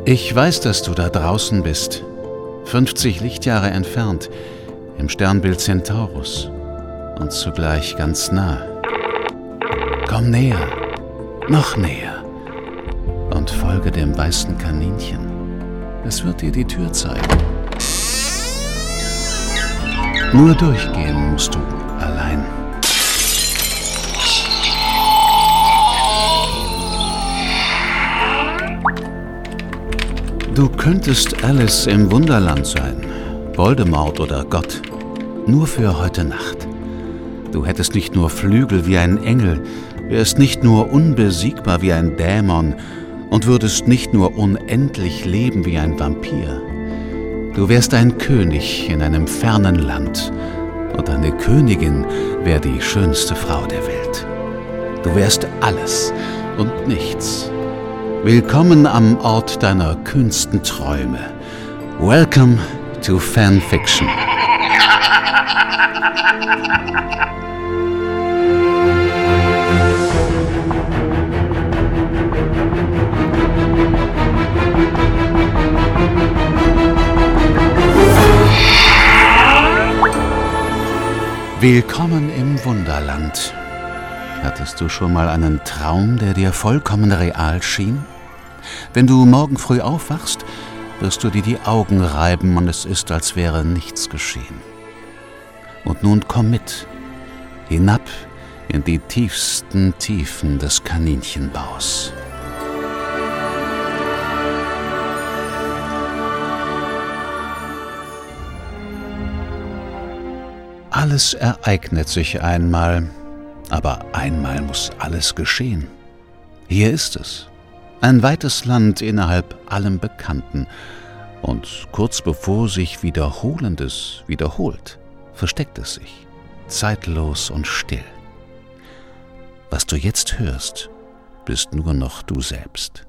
Ich weiß, dass du da draußen bist, 50 Lichtjahre entfernt, im Sternbild Centaurus und zugleich ganz nah. Komm näher, noch näher und folge dem weißen Kaninchen. Es wird dir die Tür zeigen. Nur durchgehen musst du allein. Du könntest Alice im Wunderland sein, Voldemort oder Gott, nur für heute Nacht. Du hättest nicht nur Flügel wie ein Engel, wärst nicht nur unbesiegbar wie ein Dämon und würdest nicht nur unendlich leben wie ein Vampir. Du wärst ein König in einem fernen Land und eine Königin wär die schönste Frau der Welt. Du wärst alles und nichts. Willkommen am Ort deiner kühnsten Träume. Welcome to Fanfiction. Willkommen im Wunderland. Hattest du schon mal einen Traum, der dir vollkommen real schien? Wenn du morgen früh aufwachst, wirst du dir die Augen reiben und es ist, als wäre nichts geschehen. Und nun komm mit, hinab in die tiefsten Tiefen des Kaninchenbaus. Alles ereignet sich einmal, aber einmal muss alles geschehen. Hier ist es, ein weites Land innerhalb allem Bekannten, und kurz bevor sich Wiederholendes wiederholt, versteckt es sich, zeitlos und still. Was du jetzt hörst, bist nur noch du selbst.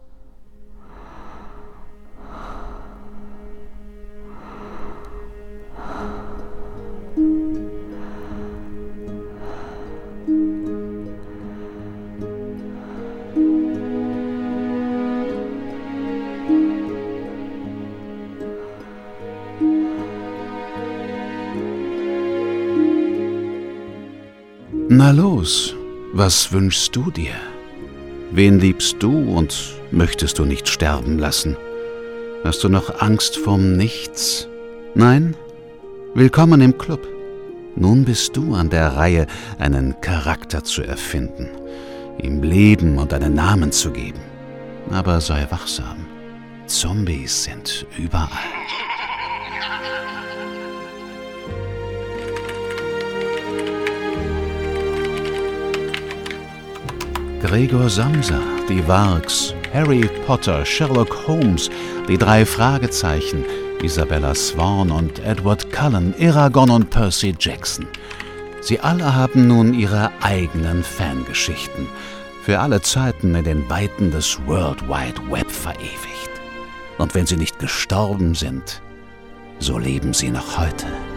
Na los, was wünschst du dir? Wen liebst du und möchtest du nicht sterben lassen? Hast du noch Angst vorm Nichts? Nein? Willkommen im Club. Nun bist du an der Reihe, einen Charakter zu erfinden, ihm Leben und einen Namen zu geben. Aber sei wachsam. Zombies sind überall. Gregor Samsa, die Wargs, Harry Potter, Sherlock Holmes, die 3 Fragezeichen, Isabella Swan und Edward Cullen, Eragon und Percy Jackson. Sie alle haben nun ihre eigenen Fangeschichten, für alle Zeiten in den Weiten des World Wide Web verewigt. Und wenn sie nicht gestorben sind, so leben sie noch heute.